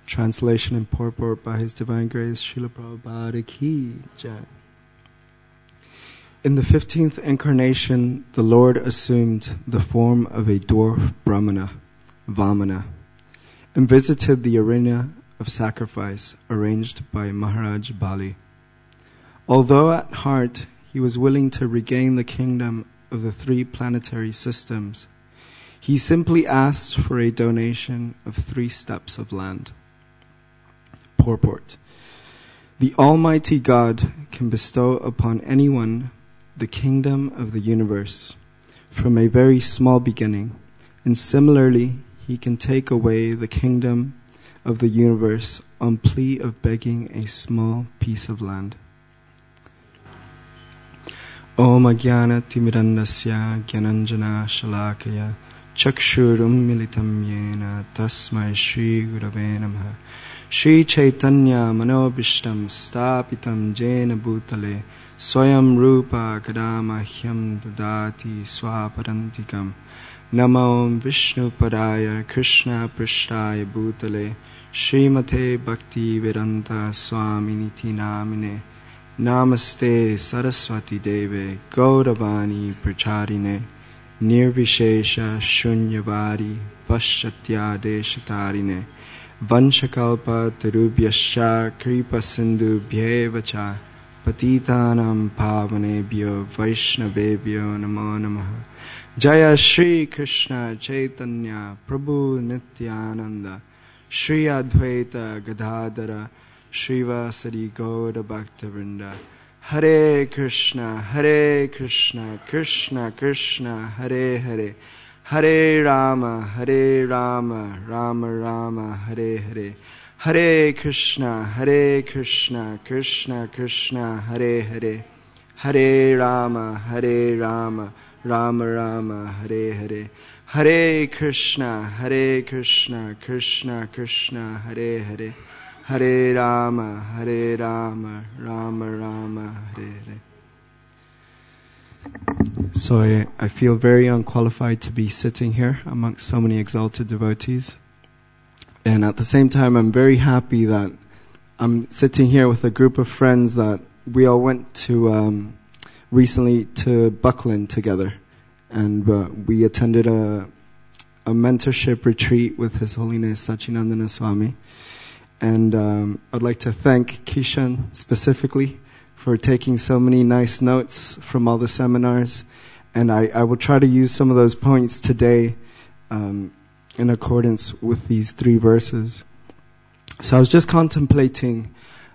Translation and purport by His Divine Grace, Srila Prabhupada Ki Jai. In the 15th incarnation, the Lord assumed the form of a dwarf Brahmana, Vamana, and visited the arena of sacrifice arranged by Maharaj Bali. Although at heart he was willing to regain the kingdom of the 3 planetary systems, he simply asked for a donation of 3 steps of land. Purport. The Almighty God can bestow upon anyone the kingdom of the universe from a very small beginning, and similarly He can take away the kingdom of the universe on plea of begging a small piece of land. Om Ajnana Timirandasya Gyananjana Shalakaya Chakshurum Militam Yena Tasmai Shri Gurave Namaha Shri Chaitanya Manobishtam Stapitam Jena Bhutale Swayam Rupa Kadamahyam Dadati Swaparantikam Namo Vishnu Padaya Krishna Prishtaya Bhutale Srimate Bhakti Vedanta Swaminiti Namine Namaste Saraswati Deve Gauravani Pracharine Nirvishesha Shunyavadi Pashatya Deshatarine Vanchakalpa Tarubhyascha Kripa Sindhu Bhyevacha Patitanam Pavanebhyo Vaishnavebhyo Namo Namaha Jaya Shri Krishna Chaitanya Prabhu Nityananda Shri Advaita Gadadhara Srivasadi Gauda Bhaktavrinda Hare Krishna Krishna Krishna Hare Hare Hare Rama Rama Rama Hare Hare Hare Krishna Krishna Krishna Hare Hare Hare Rama Rama Rama Hare Hare Hare Krishna Krishna Krishna Hare Hare Hare Rama Rama Rama Hare Hare. So I feel very unqualified to be sitting here amongst so many exalted devotees. And at the same time, I'm very happy that I'm sitting here with a group of friends that we all went to recently to Buckland together. And we attended a mentorship retreat with His Holiness Sachinandana Swami. And I'd like to thank Kishan specifically for taking so many nice notes from all the seminars. And I will try to use some of those points today in accordance with these 3 verses. So I was just contemplating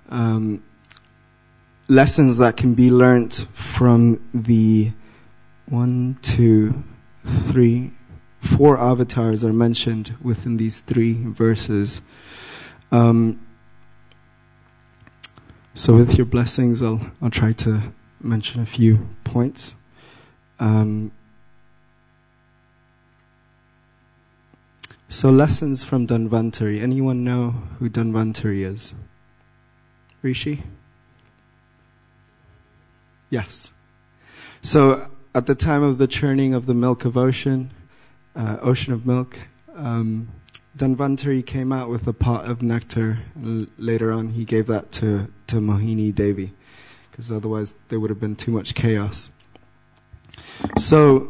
lessons that can be learnt from the 1, 2, 3, 4 avatars are mentioned within these 3 verses. So with your blessings, I'll try to mention a few points. So lessons from Dhanvantari. Anyone know who Dhanvantari is? Rishi? Yes. So at the time of the churning of the milk of ocean of milk, Dhanvantari came out with a pot of nectar. Later on, he gave that to Mohini Devi, because otherwise there would have been too much chaos. So,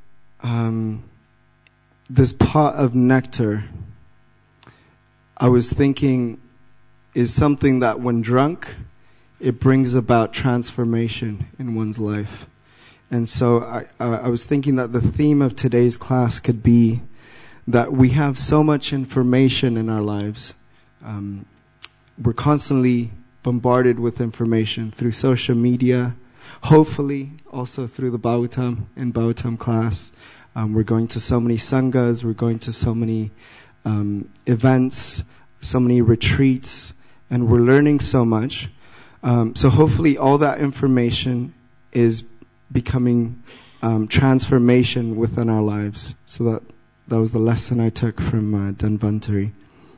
this pot of nectar, I was thinking, is something that when drunk, it brings about transformation in one's life. And so I was thinking that the theme of today's class could be that we have so much information in our lives. We're constantly bombarded with information through social media, hopefully also through the in Bhagavatam class. We're going to so many sanghas, we're going to so many events, so many retreats, and we're learning so much. So hopefully all that information is becoming transformation within our lives. So that was the lesson I took from Dhanvantari.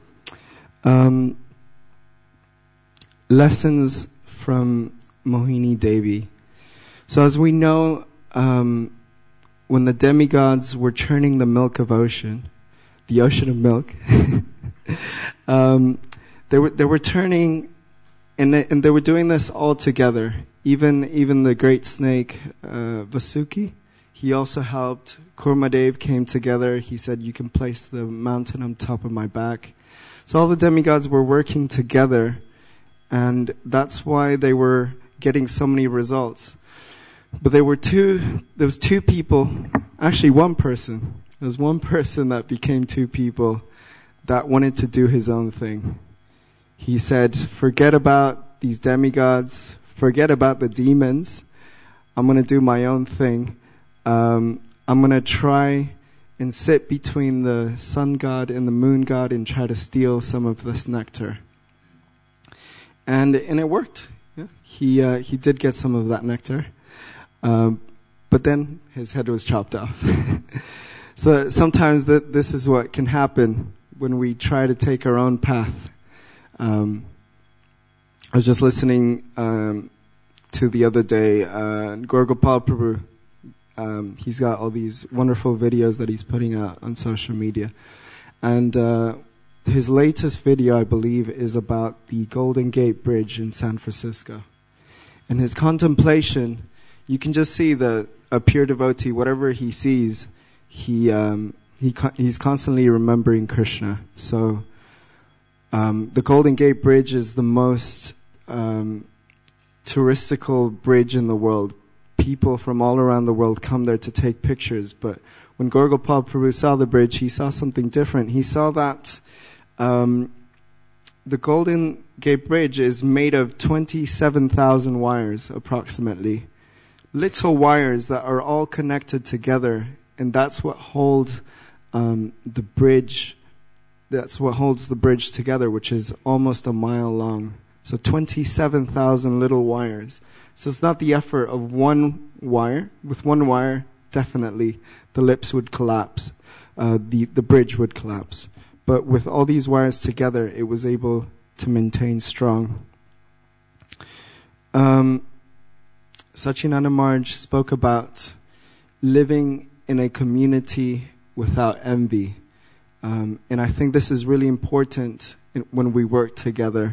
Lessons from Mohini Devi. So as we know, when the demigods were churning the milk of ocean, the ocean of milk, they were turning, and they were doing this all together. Even the great snake, Vasuki, he also helped. Kurmadev came together. He said, "You can place the mountain on top of my back." So all the demigods were working together, and that's why they were getting so many results. But there was two people, actually one person. There was one person that became two people that wanted to do his own thing. He said, "Forget about these demigods, forget about the demons. I'm going to do my own thing. I'm going to try and sit between the sun god and the moon god and try to steal some of this nectar." And it worked. Yeah. He did get some of that nectar. But then his head was chopped off. So sometimes this is what can happen when we try to take our own path. I was just listening to the other day, Gorgopal Prabhu. He's got all these wonderful videos that he's putting out on social media. And his latest video, I believe, is about the Golden Gate Bridge in San Francisco. And his contemplation, you can just see a pure devotee, whatever he sees, he's constantly remembering Krishna. So the Golden Gate Bridge is the most touristical bridge in the world. People from all around the world come there to take pictures. But when Gorgopal Prabhu saw the bridge, he saw something different. He saw that the Golden Gate Bridge is made of 27,000 wires, approximately. Little wires that are all connected together, and that's what holds the bridge. That's what holds the bridge together, which is almost a mile long. So 27,000 little wires. So it's not the effort of one wire. With one wire, definitely the lips would collapse. The bridge would collapse. But with all these wires together, it was able to maintain strong. Sachinanda Maharaj spoke about living in a community without envy. And I think this is really important when we work together.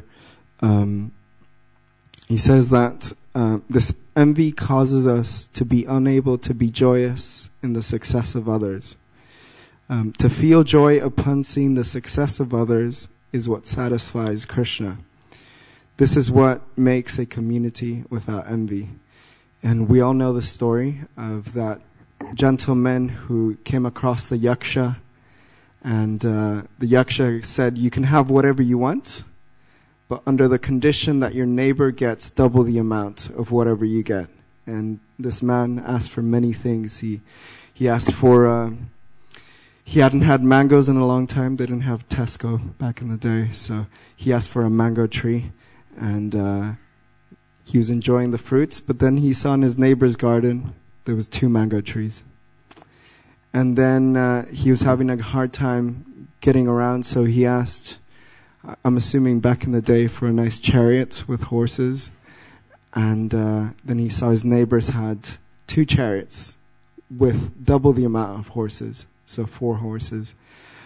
He says that this envy causes us to be unable to be joyous in the success of others. To feel joy upon seeing the success of others is what satisfies Krishna. This is what makes a community without envy. And we all know the story of that gentleman who came across the yaksha, and the yaksha said, "You can have whatever you want, but under the condition that your neighbor gets double the amount of whatever you get." And this man asked for many things. He asked for, he hadn't had mangoes in a long time. They didn't have Tesco back in the day. So he asked for a mango tree, and he was enjoying the fruits. But then he saw in his neighbor's garden, there was 2 mango trees. And then he was having a hard time getting around, so he asked, I'm assuming back in the day, for a nice chariot with horses. And then he saw his neighbors had 2 chariots with double the amount of horses, so 4 horses.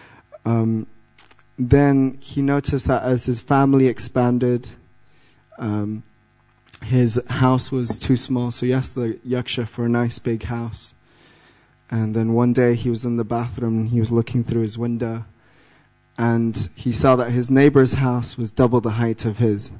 Then he noticed that as his family expanded, his house was too small, so he asked the yaksha for a nice big house. And then one day he was in the bathroom and he was looking through his window, and he saw that his neighbor's house was double the height of his.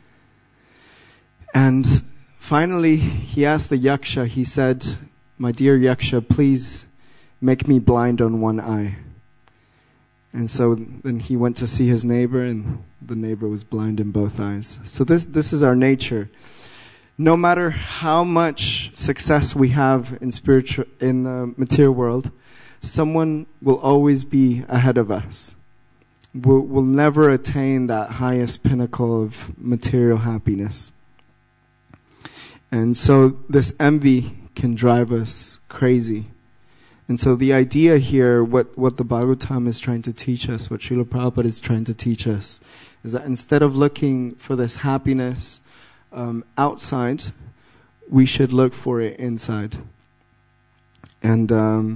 And finally he asked the yaksha, he said, "My dear yaksha, please make me blind on one eye." And so then he went to see his neighbor, and the neighbor was blind in both eyes. So this is our nature. No matter how much success we have in the material world, someone will always be ahead of us. We'll never attain that highest pinnacle of material happiness. And so this envy can drive us crazy. And so the idea here, what the Bhagavatam is trying to teach us, what Srila Prabhupada is trying to teach us, is that instead of looking for this happiness outside, we should look for it inside. And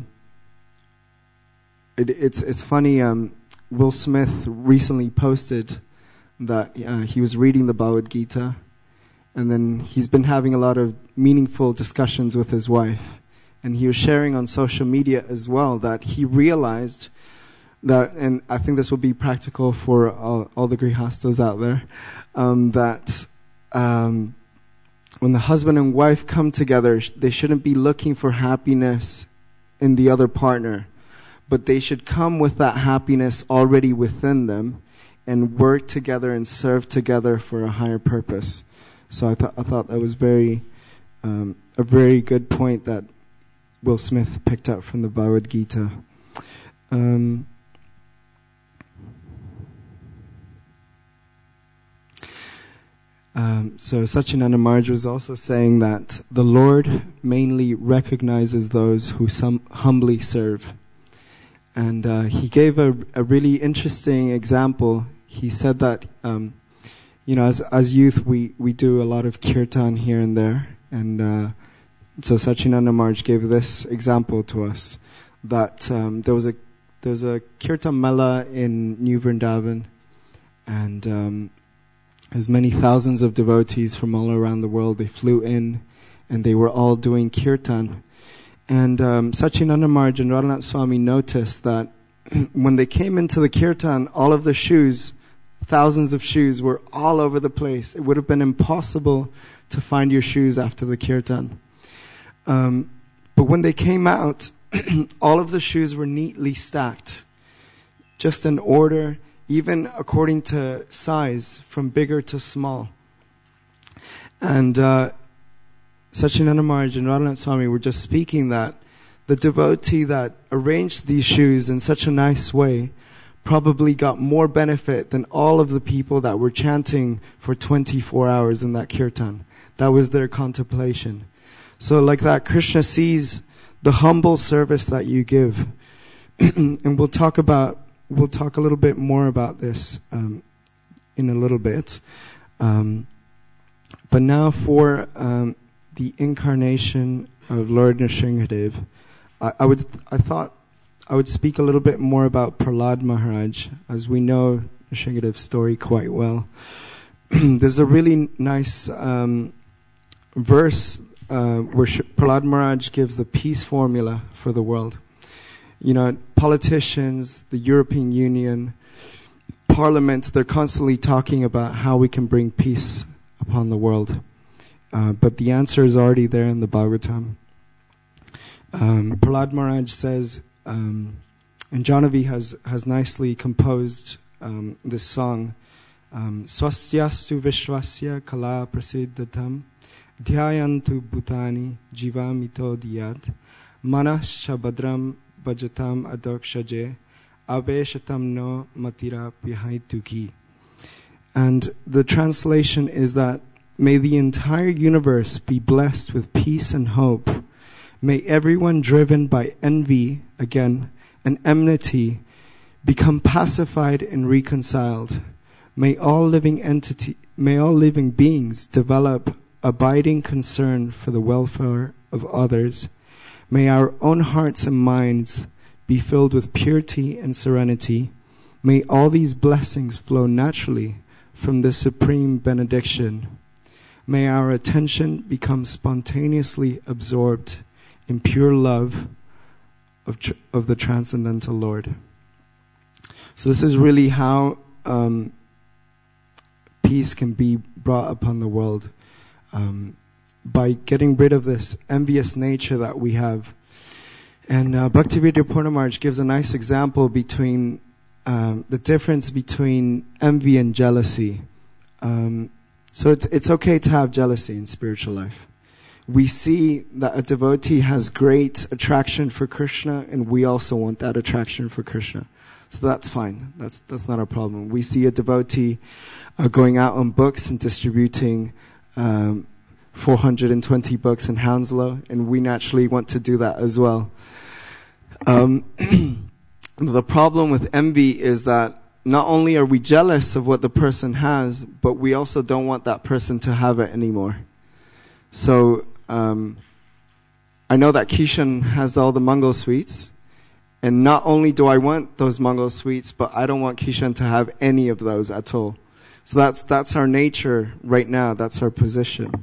it's funny, Will Smith recently posted that he was reading the Bhagavad Gita, and then he's been having a lot of meaningful discussions with his wife. And he was sharing on social media as well that he realized that, and I think this will be practical for all the grihastas out there, that when the husband and wife come together, they shouldn't be looking for happiness in the other partner, but they should come with that happiness already within them and work together and serve together for a higher purpose. So I thought that was a very good point that Will Smith picked up from the Bhagavad Gita. So Satyananda Maharaj was also saying that the Lord mainly recognizes those who humbly serve. And he gave a really interesting example. He said that, as youth, we do a lot of kirtan here and there. And so Satyananda Maharaj gave this example to us, that there was a kirtan mela in New Vrindavan, and as many thousands of devotees from all around the world, they flew in, and they were all doing kirtan. And Satyananda Maharaj and Radhanath Swami noticed that when they came into the kirtan, all of the shoes, thousands of shoes, were all over the place. It would have been impossible to find your shoes after the kirtan. But when they came out, all of the shoes were neatly stacked, just in order, even according to size, from bigger to small. And Satyananda Maharaj and Radhanath Swami were just speaking that the devotee that arranged these shoes in such a nice way probably got more benefit than all of the people that were chanting for 24 hours in that kirtan. That was their contemplation. So like that, Krishna sees the humble service that you give. And we'll talk a little bit more about this in a little bit. But now for the incarnation of Lord Nrsingadev, I thought I would speak a little bit more about Prahlad Maharaj, as we know Nrsingadev's story quite well. There's a really nice verse where Prahlad Maharaj gives the peace formula for the world. Politicians, the European Union, Parliament, they're constantly talking about how we can bring peace upon the world. But the answer is already there in the Bhagavatam. Prahlad Maharaj says, and Janavi has nicely composed this song, Swastyastu Vishwasya Kala Prasiddhatam Dhyayantu Bhutani Jivamito Diyat Manascha Badram Bhajatam Adokshaje Aveshatam no Matira Pihaituki. And the translation is that may the entire universe be blessed with peace and hope. May everyone driven by envy, again, and enmity become pacified and reconciled. May all living beings develop abiding concern for the welfare of others. May our own hearts and minds be filled with purity and serenity. May all these blessings flow naturally from the supreme benediction. May our attention become spontaneously absorbed in pure love of the Transcendental Lord. So this is really how peace can be brought upon the world, by getting rid of this envious nature that we have. And Bhaktivedanta Purna gives a nice example between the difference between envy and jealousy. So it's okay to have jealousy in spiritual life. We see that a devotee has great attraction for Krishna, and we also want that attraction for Krishna. So that's fine. That's not a problem. We see a devotee going out on books and distributing 420 books in Hounslow, and we naturally want to do that as well. The problem with envy is that not only are we jealous of what the person has, but we also don't want that person to have it anymore. So I know that Kishan has all the Mangal sweets, and not only do I want those Mangal sweets, but I don't want Kishan to have any of those at all. So that's our nature right now. That's our position.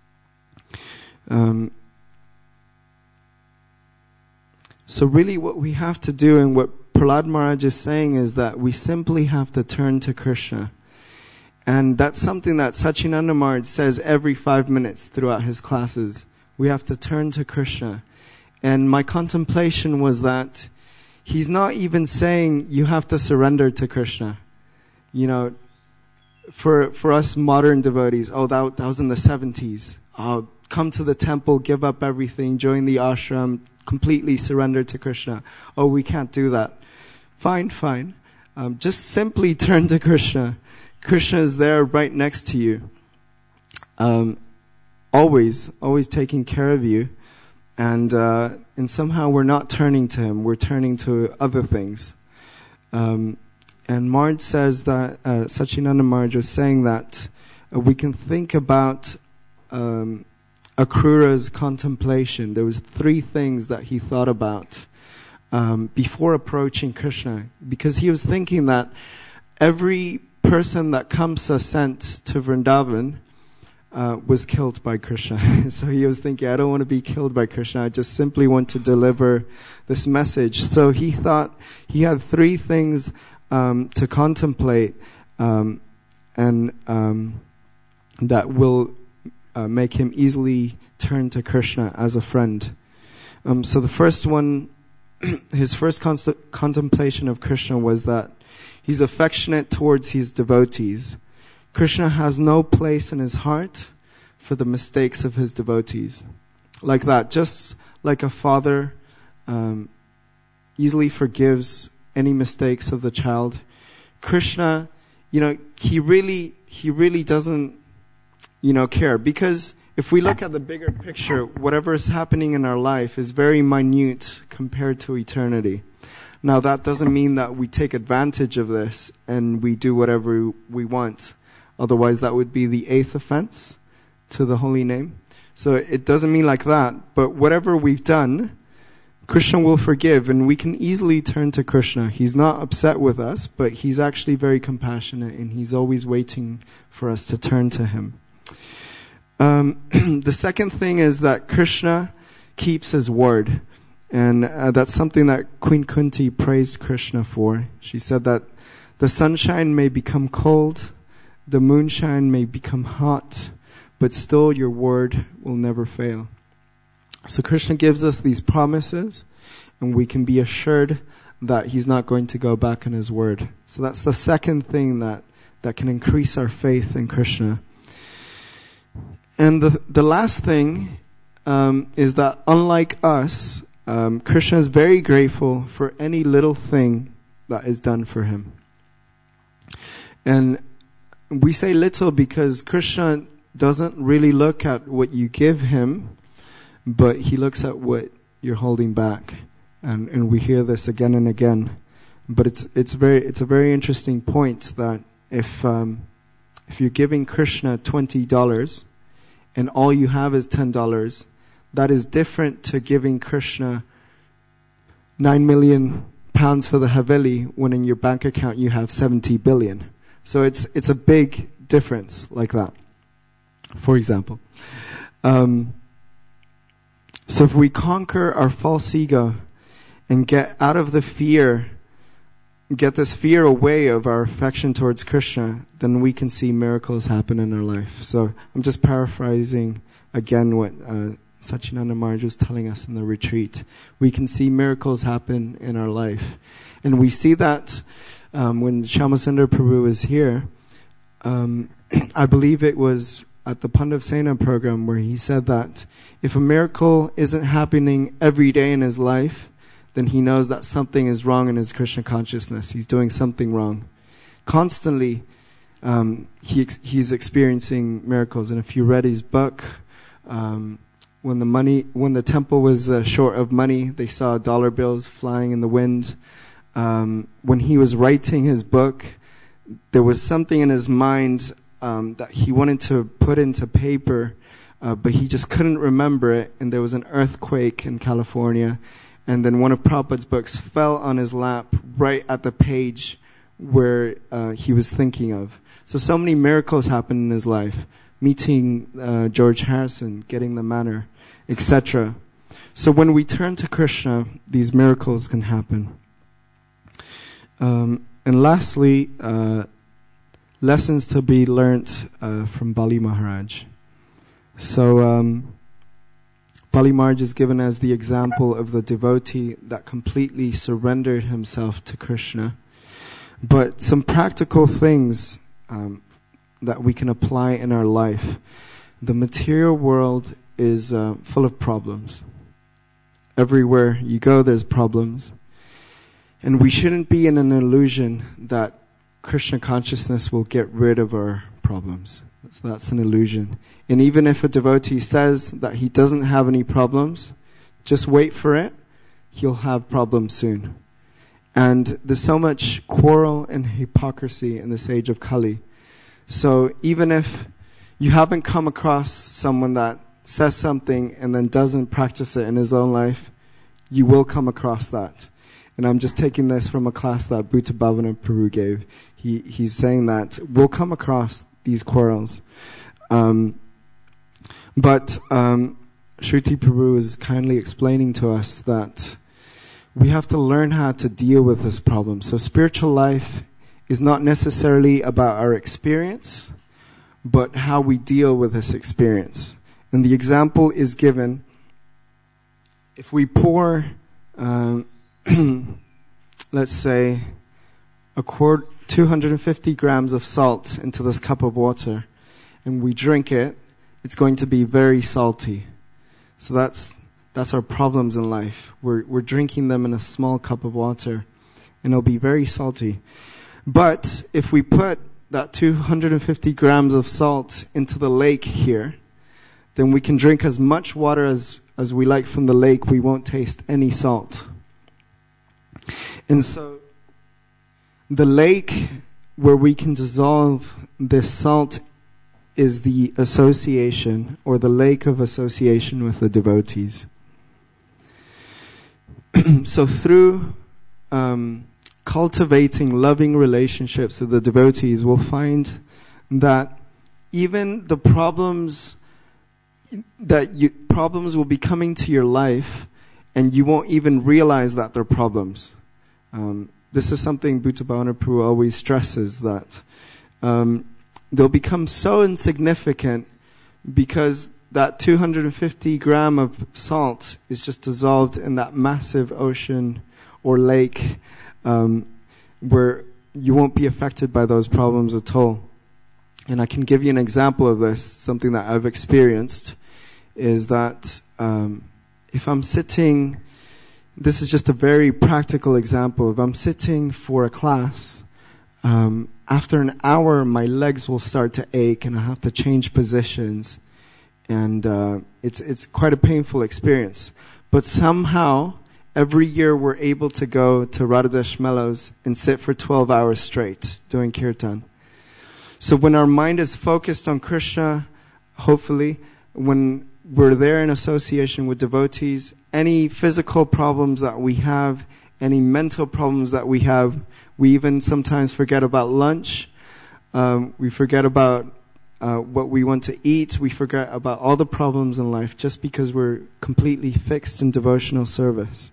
So really what we have to do, and what Prahlad Maharaj is saying, is that we simply have to turn to Krishna. And that's something that Sachinanda Maharaj says every 5 minutes throughout his classes. We have to turn to Krishna. And my contemplation was that he's not even saying you have to surrender to Krishna. You know, for us modern devotees, that was in the 70s. Come to the temple, give up everything, join the ashram, completely surrender to Krishna. Oh, we can't do that. Fine. Just simply turn to Krishna. Krishna is there right next to you. Always taking care of you. And somehow we're not turning to him. We're turning to other things. And Maharaj says that, Sachinanda Maharaj was saying that we can think about Akrura's contemplation. There was 3 things that he thought about before approaching Krishna, because he was thinking that every person that Kamsa sent to Vrindavan was killed by Krishna. So he was thinking, I don't want to be killed by Krishna. I just simply want to deliver this message. So he thought he had 3 things to contemplate, and that will make him easily turn to Krishna as a friend. So the first one, his first contemplation of Krishna was that he's affectionate towards his devotees. Krishna has no place in his heart for the mistakes of his devotees. Like that, just like a father easily forgives any mistakes of the child. Krishna, he really doesn't, care. Because if we look at the bigger picture, whatever is happening in our life is very minute compared to eternity. Now that doesn't mean that we take advantage of this and we do whatever we want. Otherwise that would be the 8th offense to the holy name. So it doesn't mean like that. But whatever we've done, Krishna will forgive, and we can easily turn to Krishna. He's not upset with us, but he's actually very compassionate, and he's always waiting for us to turn to him. The second thing is that Krishna keeps his word. And that's something that Queen Kunti praised Krishna for. She said that the sunshine may become cold, the moonshine may become hot, but still your word will never fail. So Krishna gives us these promises, and we can be assured that he's not going to go back on his word. So that's the second thing that can increase our faith in Krishna. And the last thing is that unlike us, Krishna is very grateful for any little thing that is done for him. And we say little because Krishna doesn't really look at what you give him, but he looks at what you're holding back. And we hear this again and again. But it's a very interesting point that if you're giving Krishna $20 and all you have is $10, that is different to giving Krishna 9 million pounds for the Haveli when in your bank account you have 70 billion. So it's a big difference like that, for example. So if we conquer our false ego and get out of the fear, get this fear away of our affection towards Krishna, then we can see miracles happen in our life. So I'm just paraphrasing again what Sachinanda Maharaj was telling us in the retreat. We can see miracles happen in our life. And we see that when Shyamasundar Prabhu was here, I believe it was at the Pandav Sena program where he said that if a miracle isn't happening every day in his life, then he knows that something is wrong in his Krishna consciousness. He's doing something wrong. Constantly, he's experiencing miracles. And if you read his book, when the temple was short of money, they saw dollar bills flying in the wind. When he was writing his book, there was something in his mind that he wanted to put into paper, but he just couldn't remember it. And there was an earthquake in California, and then one of Prabhupada's books fell on his lap right at the page where he was thinking of. So many miracles happened in his life. Meeting George Harrison, getting the manor, etc. So when we turn to Krishna, these miracles can happen. And lastly, lessons to be learnt from Bali Maharaj. So Bali Maharaj is given as the example of the devotee that completely surrendered himself to Krishna. But some practical things that we can apply in our life. The material world is full of problems. Everywhere you go, there's problems. And we shouldn't be in an illusion that Krishna consciousness will get rid of our problems. So that's an illusion. And even if a devotee says that he doesn't have any problems, just wait for it. He'll have problems soon. And there's so much quarrel and hypocrisy in this age of Kali. So even if you haven't come across someone that says something and then doesn't practice it in his own life, you will come across that. And I'm just taking this from a class that Bhuta Bhavana Prabhu gave. He's saying that we'll come across these quarrels. But Shruti Prabhu is kindly explaining to us that we have to learn how to deal with this problem. So spiritual life is not necessarily about our experience, but how we deal with this experience. And the example is given, if we pour, let's say, 250 grams of salt into this cup of water, and we drink it, it's going to be very salty. So that's our problems in life. We're drinking them in a small cup of water, and it'll be very salty. But if we put that 250 grams of salt into the lake here, then we can drink as much water as we like from the lake. We won't taste any salt. And so the lake where we can dissolve this salt is the association, or the lake of association with the devotees. So through cultivating loving relationships with the devotees, we'll find that even the problems will be coming to your life, and you won't even realize that they're problems. This is something Bhuta Bhavana Prabhu always stresses, that they'll become so insignificant because that 250 gram of salt is just dissolved in that massive ocean or lake, where you won't be affected by those problems at all. And I can give you an example of this. Something that I've experienced is that if I'm sitting, this is just a very practical example. If I'm sitting for a class, after an hour my legs will start to ache and I have to change positions, and it's quite a painful experience. But somehow every year we're able to go to Radhadesh Mellows and sit for 12 hours straight doing kirtan. So when our mind is focused on Krishna, hopefully, when we're there in association with devotees, any physical problems that we have, any mental problems that we have, we even sometimes forget about lunch. We forget about what we want to eat. We forget about all the problems in life just because we're completely fixed in devotional service.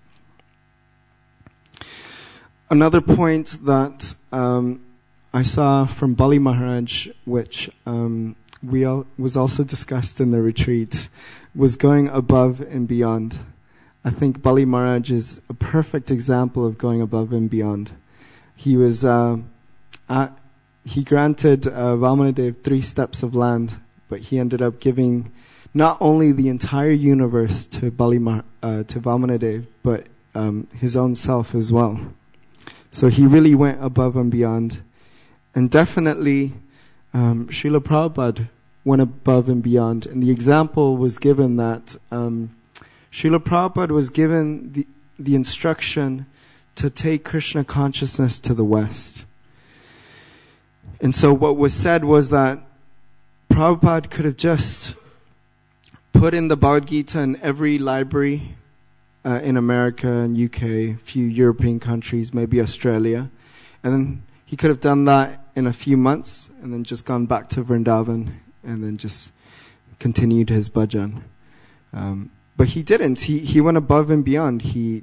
Another point that I saw from Bali Maharaj, which was also discussed in the retreat, was going above and beyond. I think Bali Maharaj is a perfect example of going above and beyond. He was he granted Vamanadev 3 steps of land, but he ended up giving not only the entire universe to Vamanadev, but his own self as well. So he really went above and beyond. And definitely, Srila Prabhupada went above and beyond. And the example was given that Srila Prabhupada was given the instruction to take Krishna consciousness to the West. And so what was said was that Prabhupada could have just put in the Bhagavad Gita in every library in America and UK, a few European countries, maybe Australia, and then He could have done that in a few months and then just gone back to Vrindavan and then just continued his bhajan. But he didn't. He went above and beyond. He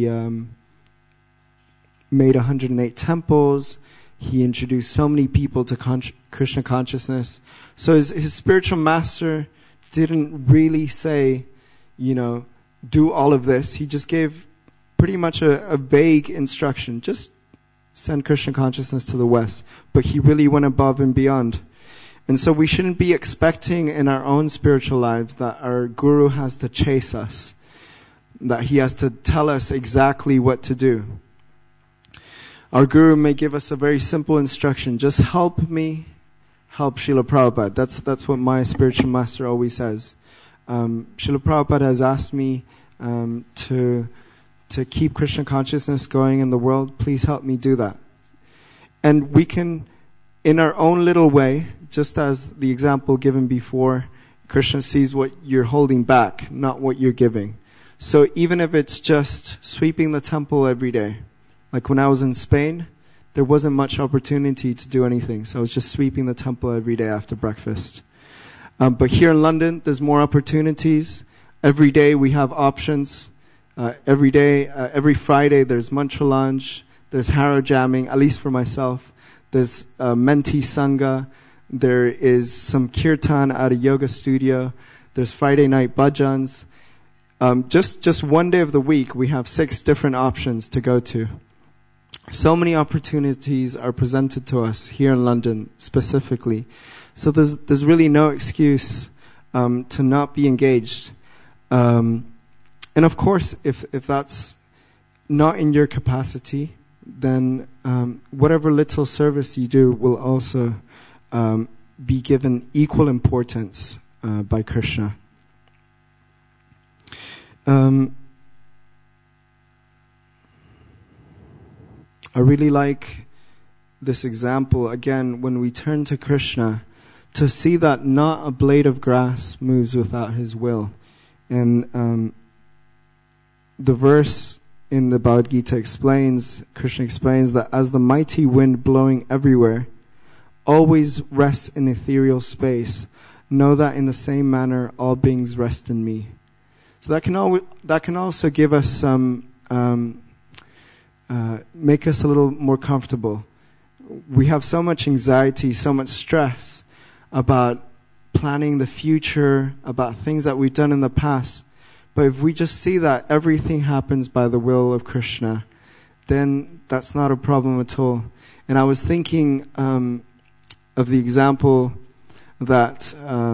made 108 temples. He introduced so many people to Krishna consciousness. So his spiritual master didn't really say, do all of this. He just gave pretty much a vague instruction. Just send Krishna consciousness to the West. But he really went above and beyond. And so we shouldn't be expecting in our own spiritual lives that our guru has to chase us, that he has to tell us exactly what to do. Our guru may give us a very simple instruction: just help me help Srila Prabhupada. That's what my spiritual master always says. Srila Prabhupada has asked me to keep Krishna consciousness going in the world. Please help me do that. And we can, in our own little way, just as the example given before, Krishna sees what you're holding back, not what you're giving. So even if it's just sweeping the temple every day, like when I was in Spain, there wasn't much opportunity to do anything. So I was just sweeping the temple every day after breakfast. But here in London, there's more opportunities. Every day we have options. Every day, every Friday, there's mantra lounge. There's harrow jamming, at least for myself. There's Menti Sangha. There is some kirtan at a yoga studio. There's Friday night bhajans. Just one day of the week, we have 6 different options to go to. So many opportunities are presented to us here in London specifically. So there's really no excuse to not be engaged. And of course, if that's not in your capacity, then whatever little service you do will also be given equal importance by Krishna. I really like this example, again, when we turn to Krishna, to see that not a blade of grass moves without his will. And the verse in the Bhagavad Gita Krishna explains that as the mighty wind blowing everywhere always rests in ethereal space, know that in the same manner all beings rest in me. So that can also give us some, make us a little more comfortable. We have so much anxiety, so much stress about planning the future, about things that we've done in the past. But if we just see that everything happens by the will of Krishna, then that's not a problem at all. And I was thinking of the example that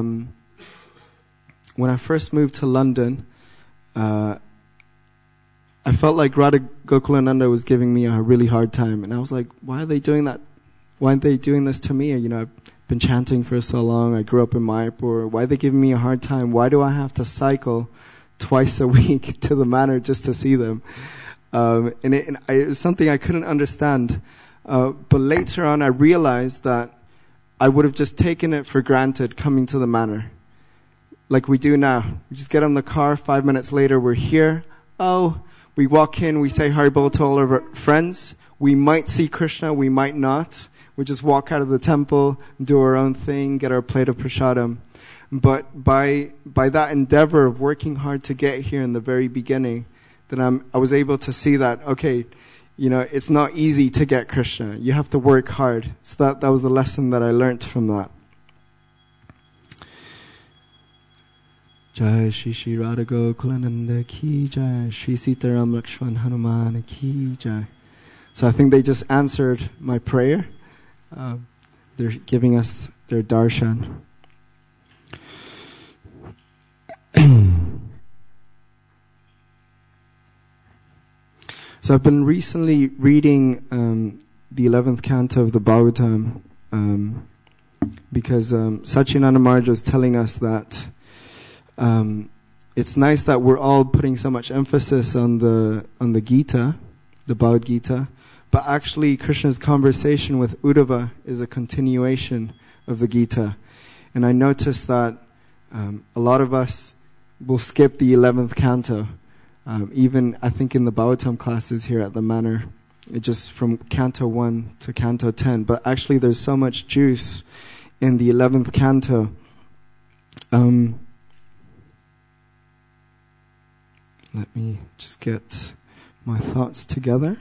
when I first moved to London, I felt like Radha Gokulananda was giving me a really hard time. And I was like, why are they doing that? Why aren't they doing this to me? I've been chanting for so long. I grew up in Mayapur. Why are they giving me a hard time? Why do I have to cycle twice a week to the manor just to see them? It was something I couldn't understand. But later on, I realized that I would have just taken it for granted coming to the manor. Like we do now. We just get on the car, 5 minutes later, we're here. We walk in, we say Haribol to all of our friends. We might see Krishna, we might not. We just walk out of the temple, do our own thing, get our plate of prasadam. But by that endeavor of working hard to get here in the very beginning, then I was able to see that, okay, it's not easy to get Krishna. You have to work hard. So that was the lesson that I learned from that. Jai Shri Shri Radha Gokulananda ki jai, Shri Sitaram Lakshman Hanuman ki jai. So I think they just answered my prayer. They're giving us their darshan. So I've been recently reading the 11th canto of the Bhagavatam because Satchidananda Maharaj was telling us that it's nice that we're all putting so much emphasis on the Gita, the Bhagavad Gita, but actually Krishna's conversation with Uddhava is a continuation of the Gita. And I noticed that a lot of us will skip the 11th canto. Even I think in the Bhagavatam classes here at the manor, It just from Canto 1 to Canto 10. But actually there's so much juice in the 11th canto. Let me just get my thoughts together.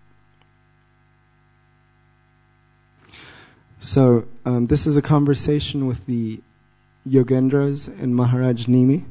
So this is a conversation with the Yogendras and Maharaj Nimi.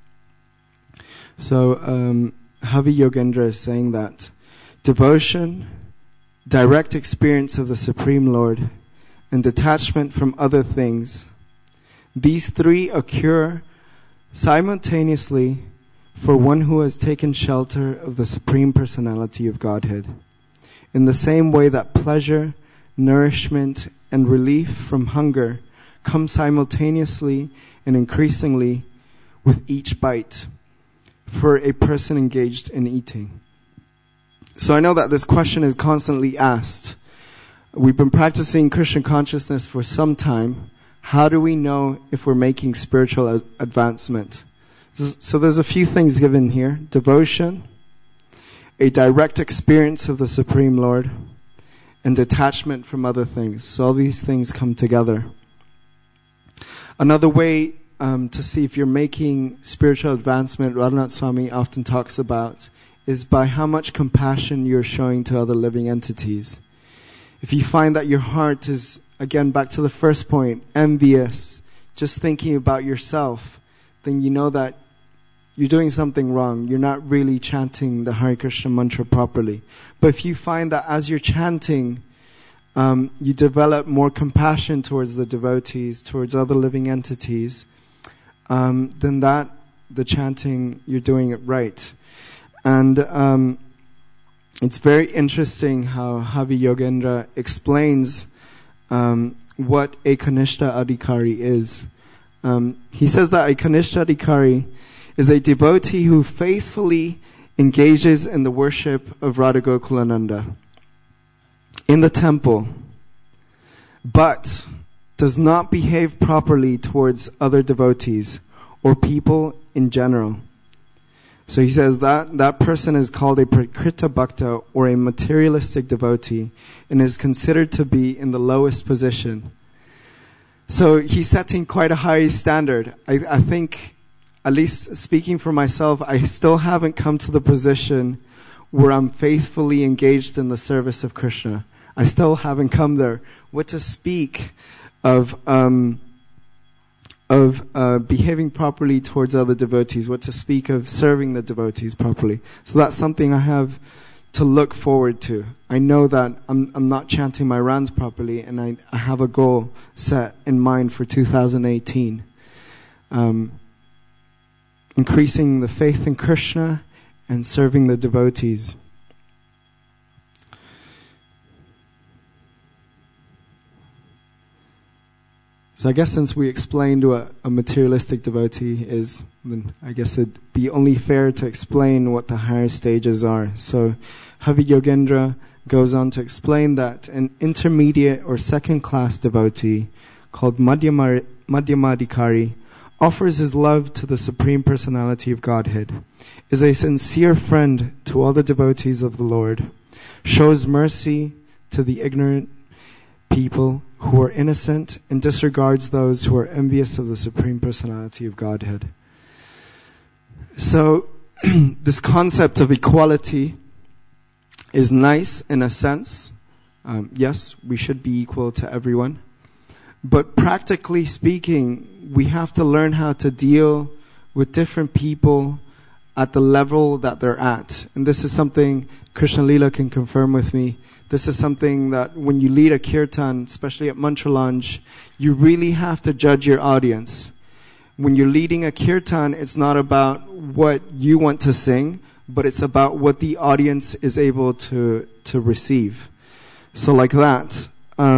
So Havi Yogendra is saying that devotion, direct experience of the Supreme Lord, and detachment from other things, these three occur simultaneously for one who has taken shelter of the Supreme Personality of Godhead, in the same way that pleasure, nourishment, and relief from hunger come simultaneously and increasingly with each bite for a person engaged in eating. So I know that this question is constantly asked. We've been practicing Krishna consciousness for some time. How do we know if we're making spiritual advancement? So there's a few things given here. Devotion, a direct experience of the Supreme Lord, and detachment from other things. So all these things come together. Another way to see if you're making spiritual advancement, Radhanath Swami often talks about, is by how much compassion you're showing to other living entities. If you find that your heart is, again, back to the first point, envious, just thinking about yourself, then you know that you're doing something wrong. You're not really chanting the Hare Krishna mantra properly. But if you find that as you're chanting, you develop more compassion towards the devotees, towards other living entities, then that, the chanting, you're doing it right. And it's very interesting how Havi Yogendra explains what a Kanishta Adhikari is. He says that a Kanishta Adhikari is a devotee who faithfully engages in the worship of Radha Gokulananda in the temple, but does not behave properly towards other devotees or people in general. So he says that person is called a Prakrita Bhakta, or a materialistic devotee, and is considered to be in the lowest position. So he's setting quite a high standard. I think, at least speaking for myself, I still haven't come to the position where I'm faithfully engaged in the service of Krishna. I still haven't come there. What to speak of behaving properly towards other devotees, what to speak of serving the devotees properly. So that's something I have to look forward to. I know that I'm not chanting my rounds properly, and I have a goal set in mind for 2018. Increasing the faith in Krishna and serving the devotees. So I guess since we explained what a materialistic devotee is, then I guess it'd be only fair to explain what the higher stages are. So Havi Yogendra goes on to explain that an intermediate or second-class devotee called Madhyamadikari offers his love to the Supreme Personality of Godhead, is a sincere friend to all the devotees of the Lord, shows mercy to the ignorant people who are innocent, and disregards those who are envious of the Supreme Personality of Godhead. So, this concept of equality is nice in a sense. Yes, we should be equal to everyone. But practically speaking, we have to learn how to deal with different people at the level that they're at. And this is something Krishna Leela can confirm with me. This is something that when you lead a kirtan, especially at Mantra Lounge, you really have to judge your audience. When you're leading a kirtan, it's not about what you want to sing, but it's about what the audience is able to receive. So like that,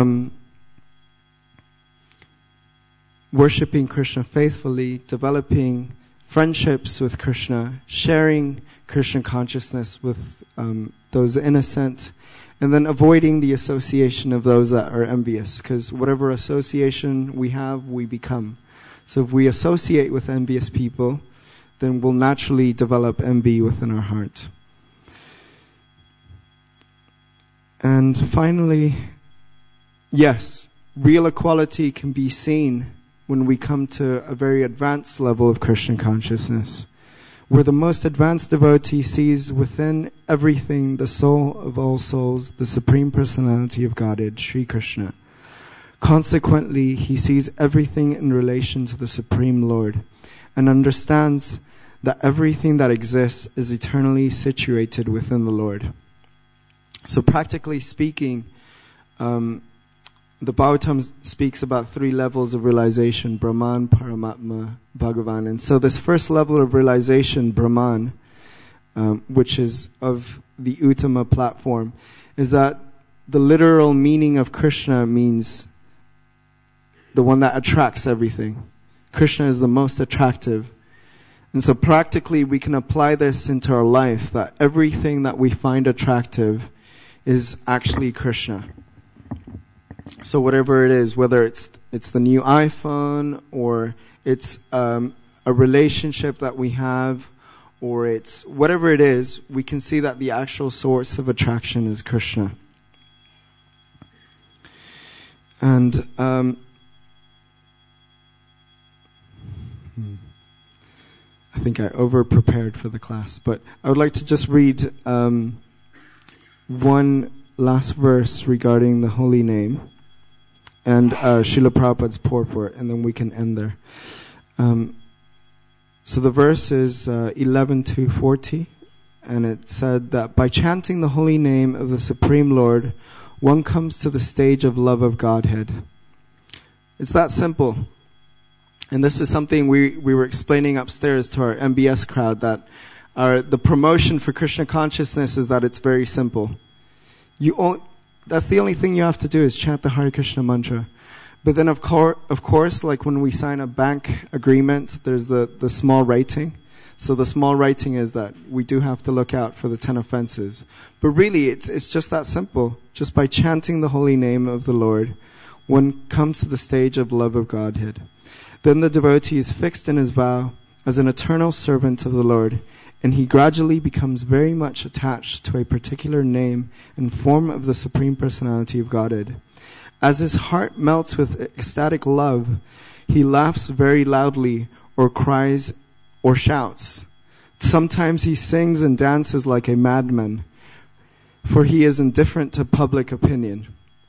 worshipping Krishna faithfully, developing friendships with Krishna, sharing Krishna consciousness with those innocent, and then avoiding the association of those that are envious, because whatever association we have, we become. So if we associate with envious people, then we'll naturally develop envy within our heart. And finally, yes, real equality can be seen when we come to a very advanced level of Krishna consciousness, where the most advanced devotee sees within everything the soul of all souls, the Supreme Personality of Godhead, Sri Krishna. Consequently, he sees everything in relation to the Supreme Lord and understands that everything that exists is eternally situated within the Lord. So practically speaking, the Bhagavatam speaks about 3 levels of realization: Brahman, Paramatma, Bhagavan. And so this first level of realization, Brahman, which is of the Uttama platform, is that the literal meaning of Krishna means the one that attracts everything. Krishna is the most attractive. And so practically we can apply this into our life, that everything that we find attractive is actually Krishna. So whatever it is, whether it's the new iPhone, or it's a relationship that we have, or it's whatever it is, we can see that the actual source of attraction is Krishna. And I think I over-prepared for the class, but I would like to just read one last verse regarding the holy name and Srila Prabhupada's purport, and then we can end there. So the verse is 11-40, and it said that by chanting the holy name of the Supreme Lord, one comes to the stage of love of Godhead. It's that simple. And this is something we were explaining upstairs to our MBS crowd, that the promotion for Krishna consciousness is that it's very simple. That's the only thing you have to do, is chant the Hare Krishna mantra. But then of course, like when we sign a bank agreement, there's the small writing. So the small writing is that we do have to look out for the 10 offenses. But really, it's just that simple. Just by chanting the holy name of the Lord, one comes to the stage of love of Godhead. Then the devotee is fixed in his vow as an eternal servant of the Lord, and he gradually becomes very much attached to a particular name and form of the Supreme Personality of Godhead. As his heart melts with ecstatic love, he laughs very loudly, or cries, or shouts. Sometimes he sings and dances like a madman, for he is indifferent to public opinion.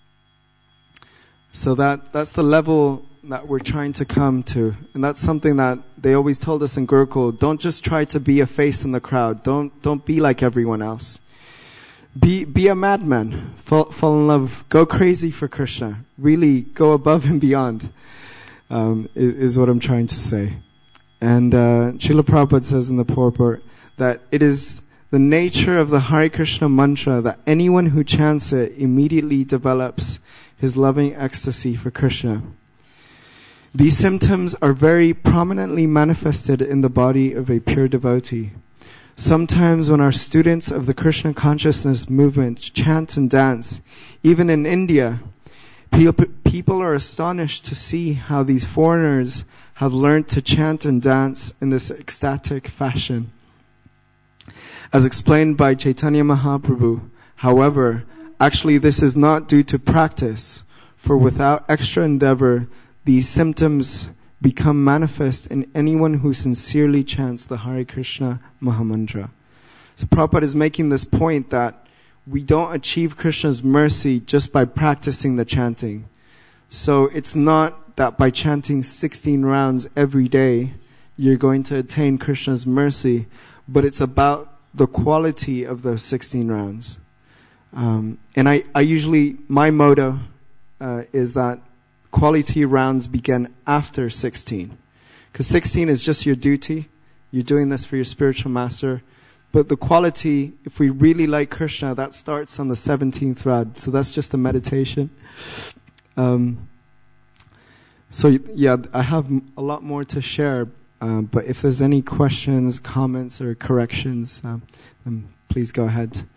So that's the level that we're trying to come to. And that's something that they always told us in Gurukul. Don't just try to be a face in the crowd. Don't be like everyone else. Be a madman. Fall in love. Go crazy for Krishna. Really go above and beyond, is what I'm trying to say. And Srila Prabhupada says in the purport that it is the nature of the Hare Krishna mantra that anyone who chants it immediately develops his loving ecstasy for Krishna. These symptoms are very prominently manifested in the body of a pure devotee. Sometimes when our students of the Krishna consciousness movement chant and dance, even in India, people are astonished to see how these foreigners have learned to chant and dance in this ecstatic fashion. As explained by Chaitanya Mahaprabhu, however, actually this is not due to practice, for without extra endeavor, these symptoms become manifest in anyone who sincerely chants the Hare Krishna Mahamantra. So Prabhupada is making this point that we don't achieve Krishna's mercy just by practicing the chanting. So it's not that by chanting 16 rounds every day, you're going to attain Krishna's mercy, but it's about the quality of those 16 rounds. And I usually, my motto is that quality rounds begin after 16. Because 16 is just your duty. You're doing this for your spiritual master. But the quality, if we really like Krishna, that starts on the 17th round. So that's just a meditation. So yeah, I have a lot more to share. But if there's any questions, comments, or corrections, then please go ahead.